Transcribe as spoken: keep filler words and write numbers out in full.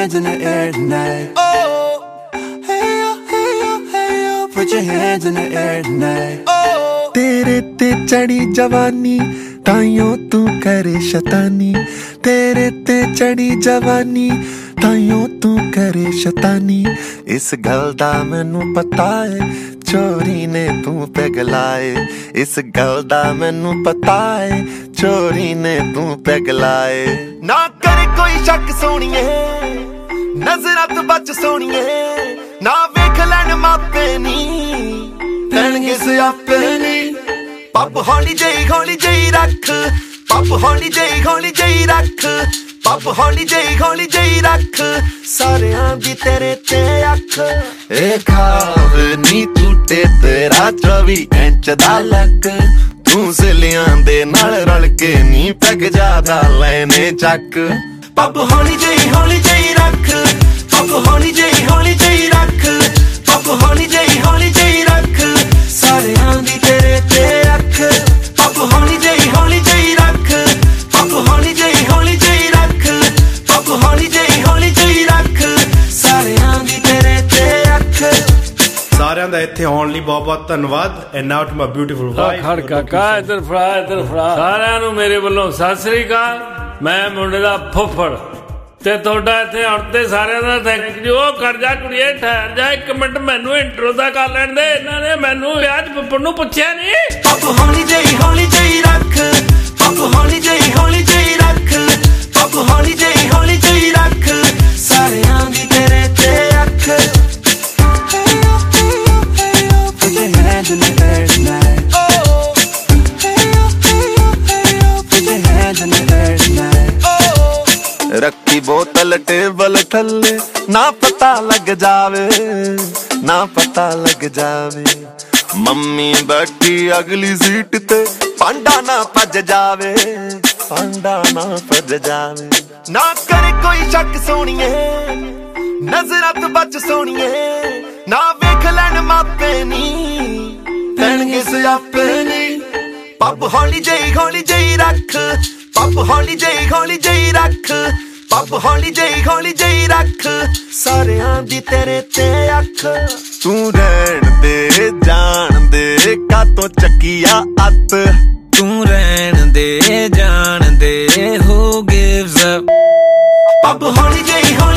hands in the air tonight. Oh, hey yo, hey yo, hey yo, put your hands in the air tonight. Oh, तेरे ते चढ़ी जवानी ताइयों तू करे शैतानी, तेरे ते चढ़ी जवानी ताइयों तू करे शैतानी। इस गल दा मैनू पता है चोरी ने तू पिघलाए, इस गल दा मैनू पता है चोरी ने तू पिघलाए। ना करे कोई शक सोनिए नजरां तो बच सोनिए, ना वेख लैन मापे नी पैणगे सियापे नी। पब हौली जई हौली जई रख, पब हौली जई हौली जई रख, पब हौली जई हौली जई रख, सारियां दी तेरे ते अख। ए खाव नी टूटे तेरा चौबी इंच दा लक, तू सिलियां दे नाल रल के नी पैग जादा लैने चक। पब हौली जई हौली जई रख, पब हौली जई हौली जई रख, पब हौली जई हौली जई रख, सारियां दी तेरे ते अख। पब हौली जई हौली जई रख, पब हौली जई हौली जई रख, पब हौली जई हौली जई रख, सारियां दी तेरे ते अख। ਸਾਰਿਆਂ ਦਾ ਇੱਥੇ ਆਉਣ ਲਈ ਬਹੁਤ ਬਹੁਤ ਧੰਨਵਾਦ। And now to my beautiful wife. ਖੜ ਕਾਕਾ ਇੱਧਰ ਫੜਾ ਇੱਧਰ ਫੜਾ। ਸਾਰਿਆਂ ਨੂੰ ਮੇਰੇ ਵੱਲੋਂ ਸਤਿ ਸ੍ਰੀ ਅਕਾਲ। ਮੈਂ ਮੁੰਡੇ ਦਾ ਫੁੱਫੜ ਤੇ ਤੁਹਾਡਾ ਇੱਥੇ ਆਉਣ ਤੇ ਸਾਰਿਆਂ ਦਾ ਥੈਂਕ ਯੂ। ਕਰ ਜਾ ਕੁੜੀਏ ਠਹਿਰ ਜਾ ਇੱਕ ਮਿੰਟ, ਮੈਨੂੰ ਇੰਟਰੋ ਦਾ ਕਰ ਲੈਣ ਦੇ। ਇਹਨਾਂ ਨੇ ਮੈਨੂੰ ਵਿਆਹ ਚ ਫੁੱਫੜ ਨੂੰ ਪੁੱਛਿਆ ਨਹੀਂ। ਪੱਪ ਹੌਲੀ ਜਈ ਹੌਲੀ ਜਈ ਰੱਖ, ਪੱਪ ਹੌਲੀ ਜਈ ਹੌਲੀ ਜਈ ਰੱਖ, ਪੱਪ ਹੌਲੀ ਜਈ ਹੌਲੀ ਜਈ ਰੱਖ, ਸਾਰਿਆਂ ਦੀ ਤੇਰੇ ਤੇ ਅੱਖ। in the air tonight. Oh, hey yo, hey yo, hey yo, put your hands in the air tonight. Oh, रखी बोतल टेबल थल्ले ना पता लग जावे, ना पता लग जावे। मम्मी बैठी अगली सीट ते पांडा ना भज जावे, पांडा ना भज जावे। ना करे कोई शक सोनिए नजरां तो बच सोनिए, ना वेख लैन मापे नी पैणगे सियापे नी। पब हौली जई हौली जई रख, पब हौली जई हौली जई रख, पब हौली जई हौली जई रख, सारियां दी तेरे ते अख। तू रहन दे जान दे कातों चकिया अत, तू रहन दे जान दे who gives up। पब हौली जई हौली